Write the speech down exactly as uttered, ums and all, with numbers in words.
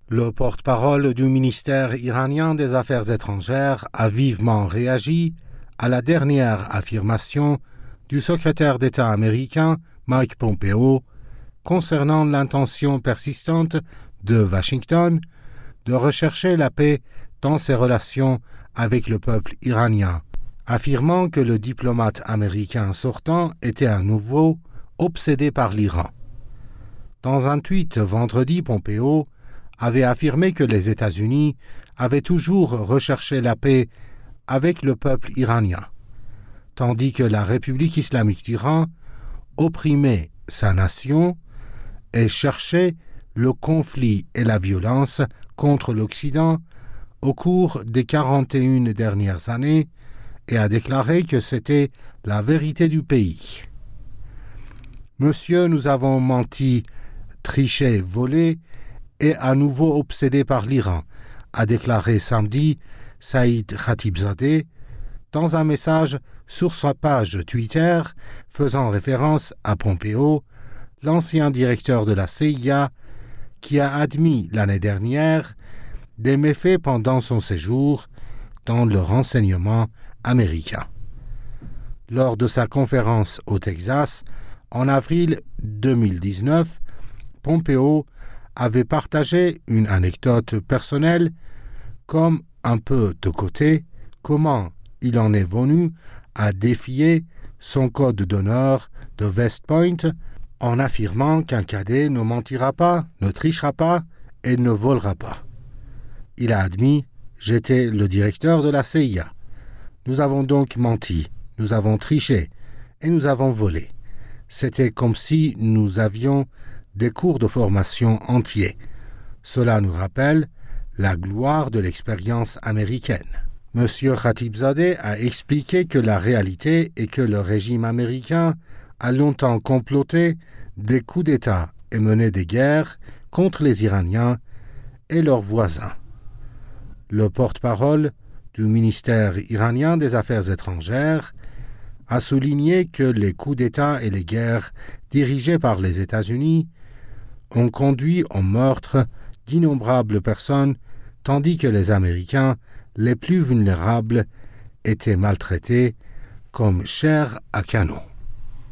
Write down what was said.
Le porte-parole du ministère iranien des Affaires étrangères a vivement réagi à la dernière affirmation du secrétaire d'État américain Mike Pompeo concernant l'intention persistante de Washington de rechercher la paix dans ses relations avec le peuple iranien, affirmant que le diplomate américain sortant était à nouveau obsédé par l'Iran. Dans un tweet vendredi, Pompeo avait affirmé que les États-Unis avaient toujours recherché la paix avec le peuple iranien, tandis que la République islamique d'Iran opprimait sa nation et cherchait le conflit et la violence contre l'Occident au cours des quarante et une dernières années et a déclaré que c'était la vérité du pays. Monsieur, nous avons menti, triché, volé et à nouveau obsédé par l'Iran, a déclaré samedi Saïd Khatibzadeh dans un message sur sa page Twitter faisant référence à Pompeo, l'ancien directeur de la C I A, qui a admis l'année dernière des méfaits pendant son séjour dans le renseignement américain. Lors de sa conférence au Texas, en avril deux mille dix-neuf, Pompeo avait partagé une anecdote personnelle comme un peu de côté comment il en est venu à défier son code d'honneur de West Point en affirmant qu'un cadet ne mentira pas, ne trichera pas et ne volera pas. Il a admis « J'étais le directeur de la C I A. Nous avons donc menti, nous avons triché et nous avons volé. C'était comme si nous avions des cours de formation entiers. Cela nous rappelle la gloire de l'expérience américaine. » Monsieur Khatibzadeh a expliqué que la réalité est que le régime américain a longtemps comploté des coups d'État et mené des guerres contre les Iraniens et leurs voisins. Le porte-parole du ministère iranien des Affaires étrangères a souligné que les coups d'État et les guerres dirigées par les États-Unis ont conduit au meurtre d'innombrables personnes, tandis que les Américains les plus vulnérables étaient maltraités comme chair à canon.